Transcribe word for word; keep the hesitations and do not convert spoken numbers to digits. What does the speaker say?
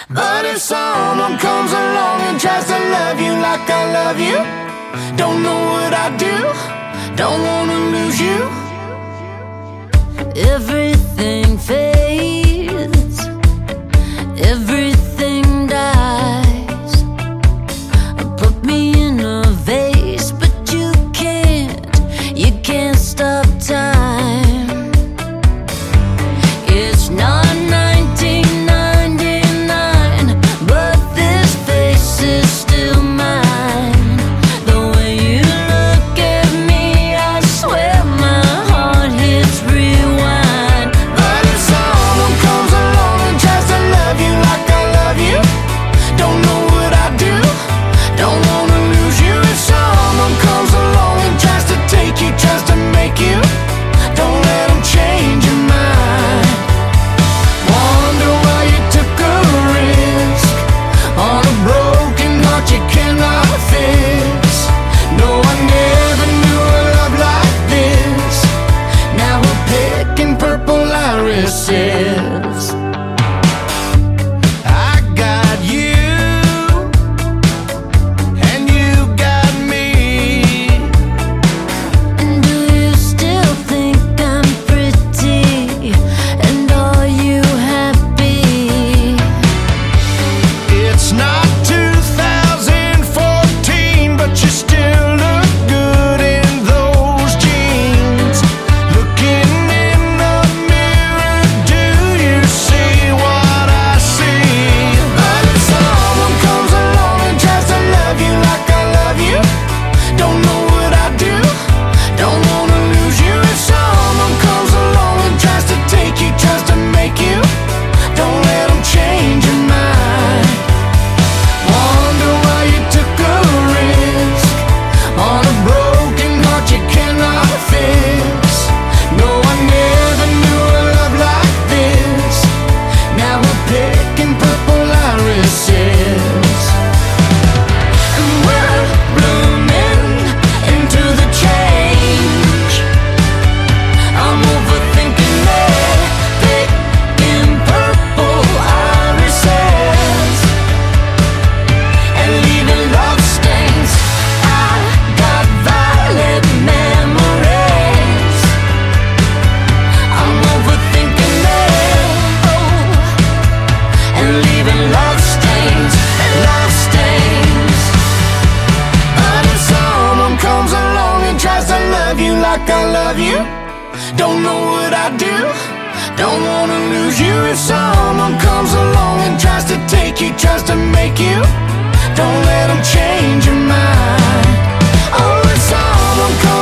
But if someone comes along and tries to love you like I love you, don't know what I do, don't wanna lose you. Everything fades, everything dies. Put me in a vase, but you can't, you can't stop time. It's not nineteen ninety-nine, but this face is still mine. The way you look at me, I swear my heart hits rewind. But if someone comes along and tries to love you like I love you, don't know what I do, don't wanna lose you. If someone comes along and tries to take you, tries to make you, don't let them change your mind. Wonder why you took a risk on a broken heart you cannot fix. No, I never knew a love like this. Now we're picking purple irises. I got you, and you got me. And do you still think I'm pretty? And are you happy? It's not two thousand fourteen, but you still look good in those jeans. Looking in the mirror, do you see what I see? But if someone comes along and tries to love you like I love you, don't know what I do, don't wanna lose you. If someone comes along and tries to take you, tries to make you, don't let them change your mind. Wonder why you took a risk on a broken heart you cannot fix. No, I never knew a love like this. Now we're picking purple irises, and we're blooming into the change. I'm overthinking it, picking purple irises and leaving love stains. I got violet memories. I'm overthinking it, oh, and leaving love stains, love stains. But if someone comes along and tries to love you like I love you, don't know what I do, don't wanna lose you. If someone comes along and tries to take you, tries to make you, don't let them change your mind. Oh, if someone comes